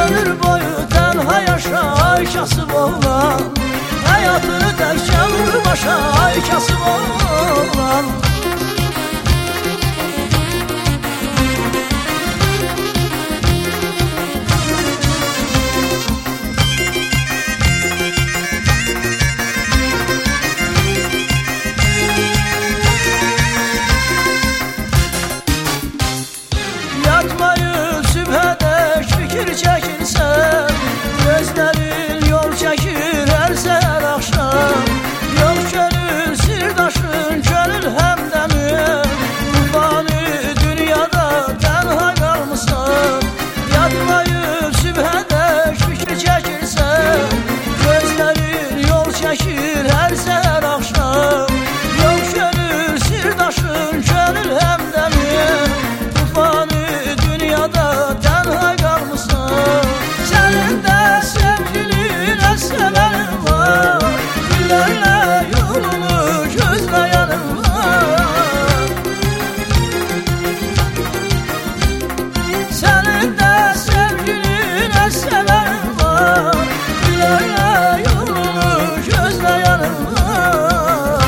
Ömür boyu tenha yaşa kasıb oğlan, hayatını təkcə vur başa kasıb oğlan. Yatmayıb sübhədək fikir çəkirsən, gözlərin yol çəkir hər səhər axşam. Yol görür sirdaşın könül həmdəmin, fani dünyada tənha qalmısan. Yatmayıb sübhədək fikir çəkirsən, gözlərin yol çəkir hər səhər axşam. Yol görür sirdaşın könül həmdəmin, fani dünyada tənha qalmısan. Sənin də sevgilin əsəbərin var, dillərlə yolunu gözləyənin var. Sənin də sevgilin əsəbərin var, dillərlə yolunu gözləyənin var.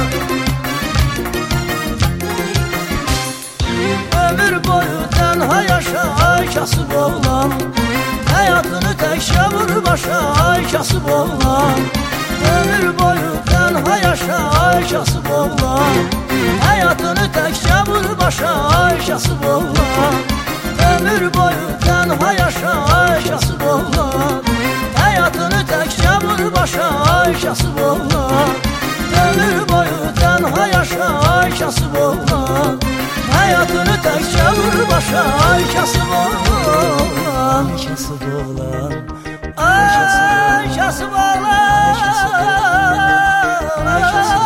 Ömür boyu tenha yaşa kasıb oğlan, hayatını təkcə vur başa kasıb oğlan. Ömür boyu tenha yaşa kasıb oğlan, hayatını təkcə vur başa kasıb oğlan. Ömür boyu tenha yaşa kasıb oğlan, hayatını təkcə vur başa kasıb oğlan. Ömür boyu tenha yaşa kasıb oğlan, hayatını təkcə vur başa kasıb oğlan. Kasıb oğlan, Ay kasıb oğlan, ay kasıb